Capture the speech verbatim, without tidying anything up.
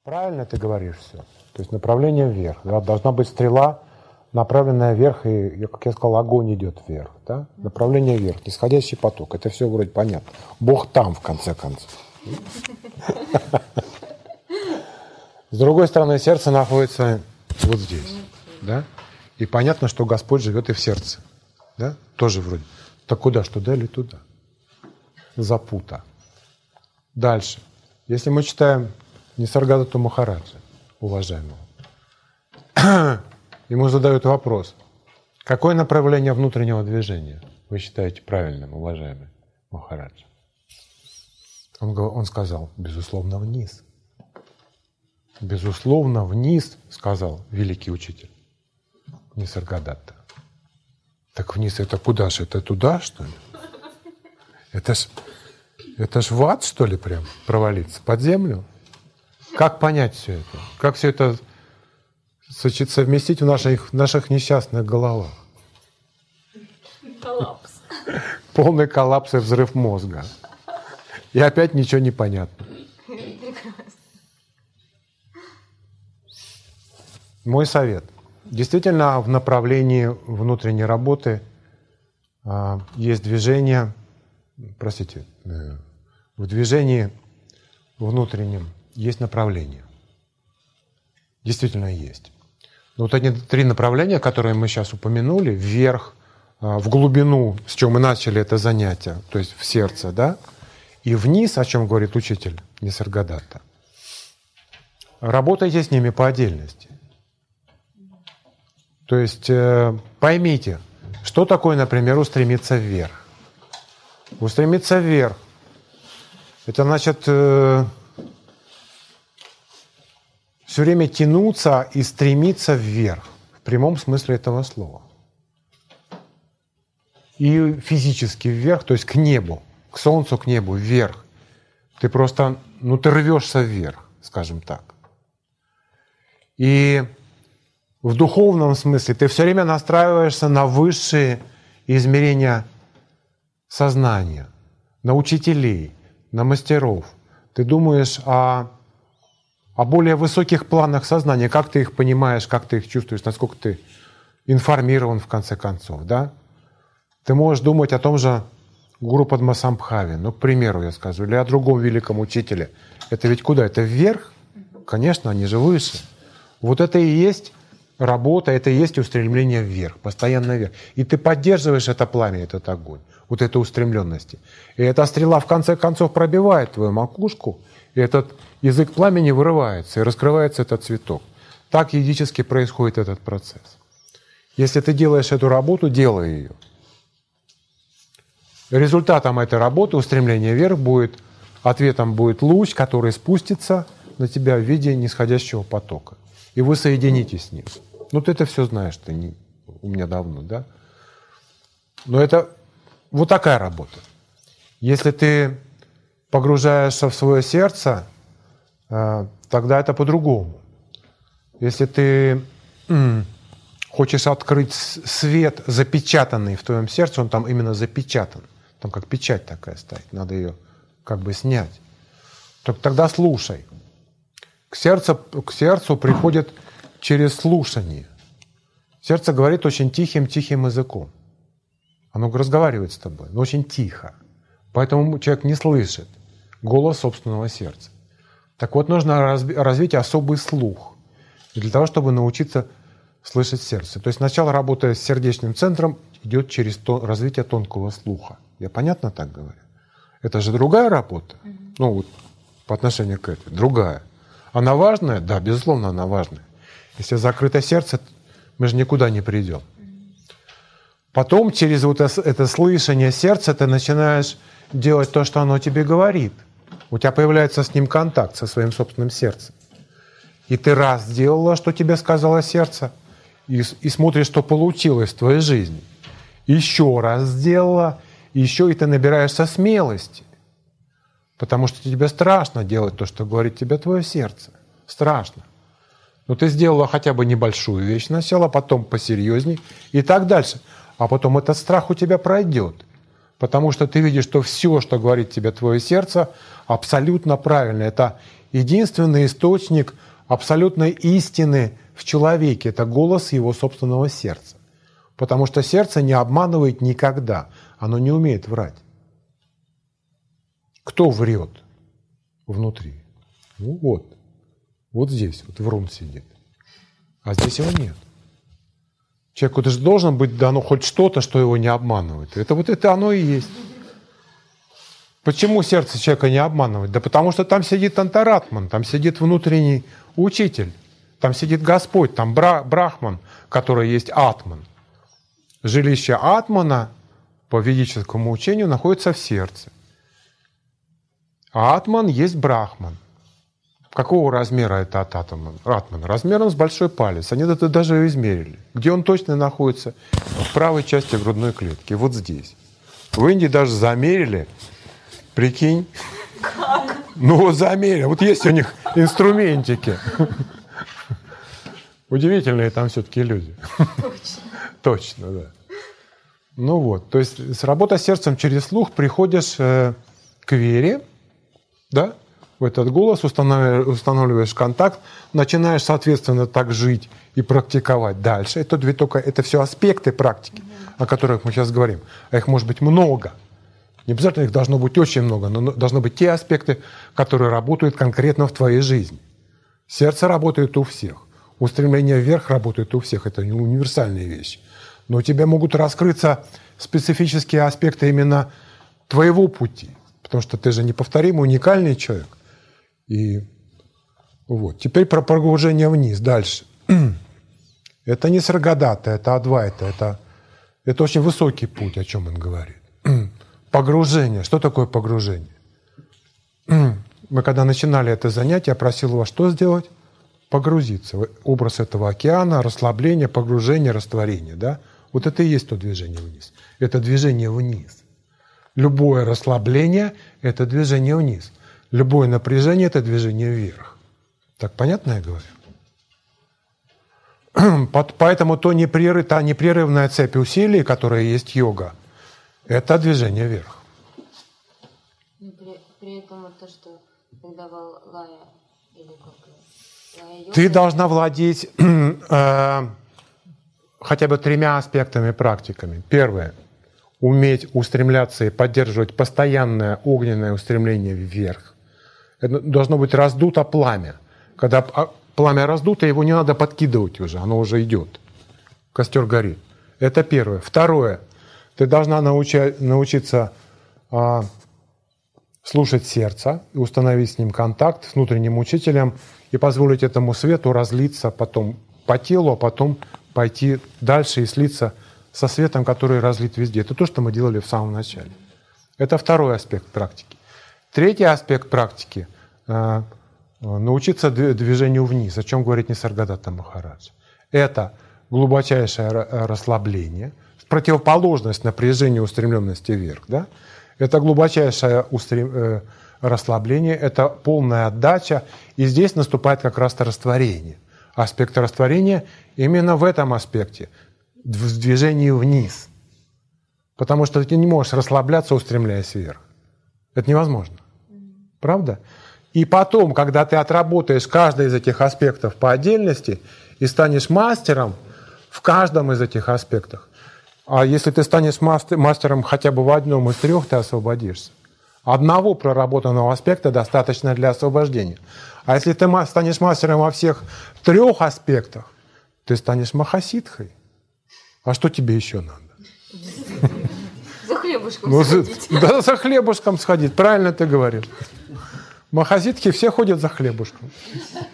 Правильно ты говоришь все. То есть направление вверх. Да? Должна быть стрела, направленная вверх, и, как я сказал, огонь идет вверх. Да? Направление вверх, нисходящий поток. Это все вроде понятно. Бог там, в конце концов. С другой стороны, сердце находится вот здесь. Да? И понятно, что Господь живет и в сердце. Да? Тоже вроде. Так куда, что туда или туда? Запута. Дальше. Если мы читаем Нисаргадатту Махараджа, уважаемого, ему задают вопрос: какое направление внутреннего движения вы считаете правильным, уважаемый Махарадж? Он, он сказал: безусловно, вниз. Безусловно, вниз, сказал великий учитель Нисаргадатта. Так вниз это куда же? Это туда, что ли? Это ж, это ж в ад, что ли, прям провалиться? Под землю? Как понять все это? Как все это совместить в наших, в наших несчастных головах? Коллапс. Полный коллапс и взрыв мозга. И опять ничего не понятно. Мой совет. Действительно, в направлении внутренней работы а, есть движение, простите, э, в движении внутреннем есть направление. Действительно есть. Но вот эти три направления, которые мы сейчас упомянули, вверх, а, в глубину, с чем мы начали это занятие, то есть в сердце, да, и вниз, о чем говорит учитель Нисаргадатта, работайте с ними по отдельности. То есть э, поймите, что такое, например, устремиться вверх. Устремиться вверх — это значит э, все время тянуться и стремиться вверх, в прямом смысле этого слова. И физически вверх, то есть к небу, к солнцу, к небу, вверх. Ты просто, ну ты рвешься вверх, скажем так. И в духовном смысле ты все время настраиваешься на высшие измерения сознания, на учителей, на мастеров. Ты думаешь о, о более высоких планах сознания, как ты их понимаешь, как ты их чувствуешь, насколько ты информирован в конце концов. Да? Ты можешь думать о том же Гуру Падмасамбхаве, ну, к примеру, я скажу, или о другом великом учителе. Это ведь куда? Это вверх? Конечно, они же выше. Вот это и есть работа, это и есть устремление вверх, постоянно вверх. И ты поддерживаешь это пламя, этот огонь, вот этой устремленности. И эта стрела в конце концов пробивает твою макушку, и этот язык пламени вырывается, и раскрывается этот цветок. Так йогически происходит этот процесс. Если ты делаешь эту работу, делай ее. Результатом этой работы, устремления вверх, будет, ответом будет луч, который спустится на тебя в виде нисходящего потока. И вы соединитесь с ним. Ну, ты это все знаешь, ты не, у меня давно, да? Но это вот такая работа. Если ты погружаешься в свое сердце, тогда это по-другому. Если ты хочешь открыть свет, запечатанный в твоем сердце, он там именно запечатан. Там как печать такая стоит, надо ее как бы снять. Так тогда слушай. К сердцу, к сердцу приходит через слушание. Сердце говорит очень тихим-тихим языком. Оно разговаривает с тобой, но очень тихо. Поэтому человек не слышит голос собственного сердца. Так вот, нужно развить особый слух для того, чтобы научиться слышать сердце. То есть сначала, работая с сердечным центром, идет через то, развитие тонкого слуха. Я понятно так говорю? Это же другая работа. Mm-hmm. Ну вот по отношению к этой. Другая. Она важная? Да, безусловно, она важная. Если закрыто сердце, мы же никуда не придем. Потом через вот это, это слышание сердца ты начинаешь делать то, что оно тебе говорит. У тебя появляется с ним контакт, со своим собственным сердцем. И ты раз сделала, что тебе сказало сердце, и, и смотришь, что получилось в твоей жизни. Еще раз сделала, еще и ты набираешься смелости. Потому что тебе страшно делать то, что говорит тебе твое сердце. Страшно. Но ты сделала хотя бы небольшую вещь сначала, потом посерьезней и так дальше. А потом этот страх у тебя пройдет. Потому что ты видишь, что все, что говорит тебе твое сердце, абсолютно правильно. Это единственный источник абсолютной истины в человеке. Это голос его собственного сердца. Потому что сердце не обманывает никогда. Оно не умеет врать. Кто врет внутри? Ну вот. Вот здесь, вот врун сидит. А здесь его нет. Человеку даже должно быть дано хоть что-то, что его не обманывает. Это вот это оно и есть. Почему сердце человека не обманывает? Да потому что там сидит антаратман, там сидит внутренний учитель, там сидит Господь, там бра- брахман, который есть атман. Жилище атмана по ведическому учению находится в сердце. А атман есть брахман. Какого размера это атман? Атман? Размером с большой палец. Они это даже измерили. Где он точно находится? В правой части грудной клетки. Вот здесь. В Индии даже замерили. Прикинь. Как? Ну вот замерили. Вот есть у них инструментики. Удивительные там все-таки люди. Точно. Точно, да. Ну вот. То есть с работой сердцем через слух приходишь э, к вере, да? В этот голос, устанавливаешь, устанавливаешь контакт, начинаешь, соответственно, так жить и практиковать дальше. Это, две только, это все аспекты практики, mm-hmm. о которых мы сейчас говорим. А их может быть много. Не обязательно их должно быть очень много, но должны быть те аспекты, которые работают конкретно в твоей жизни. Сердце работает у всех. Устремление вверх работает у всех. Это не универсальные вещи. Но у тебя могут раскрыться специфические аспекты именно твоего пути. Потому что ты же неповторимый, уникальный человек. И вот. Теперь про погружение вниз. Дальше. Это не саргадата, это адвайта. Это, это очень высокий путь, о чем он говорит. Погружение. Что такое погружение? Мы когда начинали это занятие, я просил вас что сделать? Погрузиться. Образ этого океана, расслабление, погружение, растворение. Да? Вот это и есть то движение вниз. Это движение вниз. Любое расслабление – это движение вниз. Любое напряжение – это движение вверх. Так понятно я говорю? Поэтому то непрерыв, та непрерывная цепь усилий, которая есть йога, это движение вверх. Но при, при этом вот то, что когда лая или как лая йога... Ты должна владеть э, хотя бы тремя аспектами, практиками. Первое. Уметь устремляться и поддерживать постоянное огненное устремление вверх. Это должно быть раздуто пламя. Когда пламя раздуто, его не надо подкидывать уже, оно уже идет. Костер горит. Это первое. Второе. Ты должна научи, научиться а, слушать сердце и установить с ним контакт, с внутренним учителем, и позволить этому свету разлиться потом по телу, а потом пойти дальше и слиться со светом, который разлит везде. Это то, что мы делали в самом начале. Это второй аспект практики. Третий аспект практики э, – научиться движению вниз, о чем говорит Нисаргадатта Махарадж. Это глубочайшее расслабление, противоположность напряжению, устремленности вверх. Да? Это глубочайшее устрем... э, расслабление, это полная отдача, и здесь наступает как раз-то растворение. Аспект растворения именно в этом аспекте – в движении вниз. Потому что ты не можешь расслабляться, устремляясь вверх. Это невозможно. Правда? И потом, когда ты отработаешь каждый из этих аспектов по отдельности и станешь мастером в каждом из этих аспектов, а если ты станешь мастером хотя бы в одном из трех, ты освободишься. Одного проработанного аспекта достаточно для освобождения. А если ты станешь мастером во всех трех аспектах, ты станешь махасидхой. А что тебе еще надо? За хлебушком ну, сходить. За, да, за хлебушком сходить. Правильно ты говоришь. Махасидхи все ходят за хлебушком.